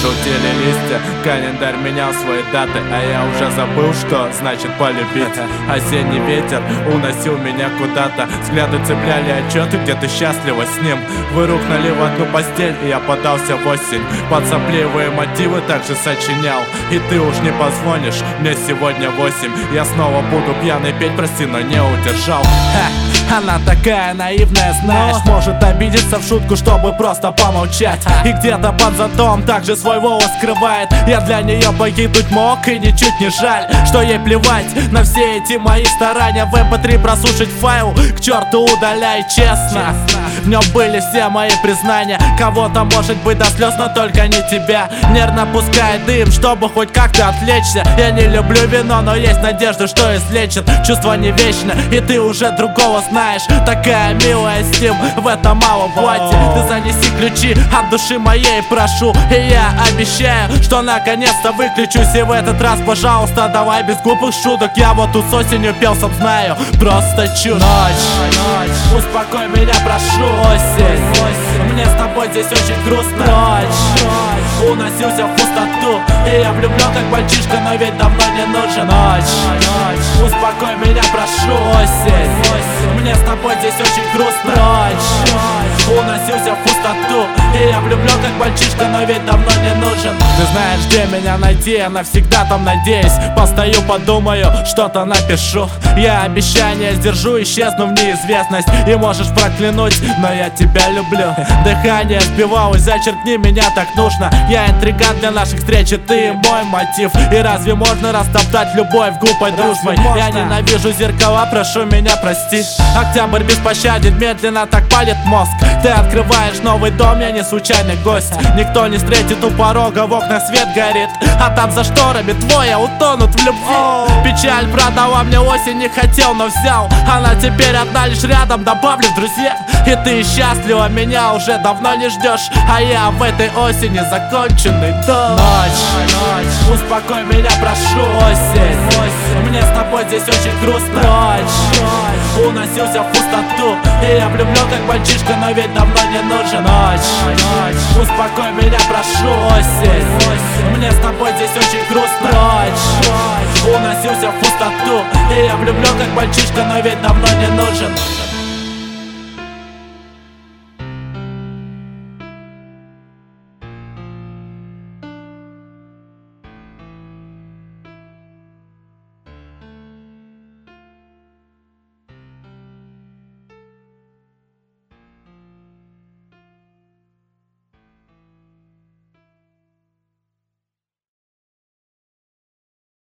Желтели листья, календарь менял свои даты, а я уже забыл, что значит полюбить. Осенний ветер уносил меня куда-то, взгляды цепляли отчеты, где ты счастлива с ним. Вы рухнули в одну постель, и я подался в осень. Под сопливые мотивы также сочинял. И ты уж не позвонишь, мне сегодня 8. Я снова буду пьяный петь, прости, но не удержал. Она такая наивная, знаешь, может обидеться в шутку, чтобы просто помолчать. И где-то под зонтом также свой волос скрывает. Я для нее погибнуть мог, и ничуть не жаль, что ей плевать на все эти мои старания. В MP3 прослушать файл, к черту удаляй, честно. В нем были все мои признания. Кого-то может быть до слез, но только не тебя. Нервно пускай дым, чтобы хоть как-то отвлечься. Я не люблю вино, но есть надежда, что излечит. Чувство не вечно, и ты уже другого знаешь. Такая милая с ним в этом малом платье. Ты занеси ключи от души моей, прошу. И я обещаю, что наконец-то выключусь. И в этот раз, пожалуйста, давай без глупых шуток. Я вот тут с осенью пел, сам знаю, просто чушь. Ночь, успокой меня, прошу. Осень, мне с тобой здесь очень грустно. Ночь, уносился в пустоту. И я влюблен как мальчишка, но ведь давно не нужен. Ночь, успокой меня, прошу. Осень, мне с тобой здесь очень грустно. Ночь, уносился в пустоту. И я влюблен как мальчишка, но ведь давно не нужен. Ты знаешь, где меня найти, я навсегда там надеюсь. Постою, подумаю, что-то напишу. Я обещание сдержу, исчезну в неизвестность. И можешь проклянуть, но я тебя люблю. Дыхание сбивалось, зачеркни меня, так нужно. Я интриган для наших встреч, и ты мой мотив. И разве можно растоптать любовь глупой дружбой? Я ненавижу зеркала, прошу меня простить. Октябрь беспощаден, медленно так палит мозг. Ты открываешь новый дом, я не случайный гость. Никто не встретит у порога, в окнах свет горит. А там за шторами двое утонут в любви. Печаль продала мне осень, не хотел, но взял. Она теперь одна лишь рядом, добавлю в друзья. И ты счастлива, меня уже давно не ждешь. А я в этой осени законченный дом. Ночь, успокой меня, прошу. Осень, мне с тобой здесь очень грустно. Ночь, уносился в пустоту. И я влюблен как мальчишка, но ведь давно не нужен. Ночь, успокой меня, прошу. Осень, мне с тобой здесь очень грустно. Ночь, уносился в пустоту. И я влюблен как мальчишка, но ведь давно не нужен.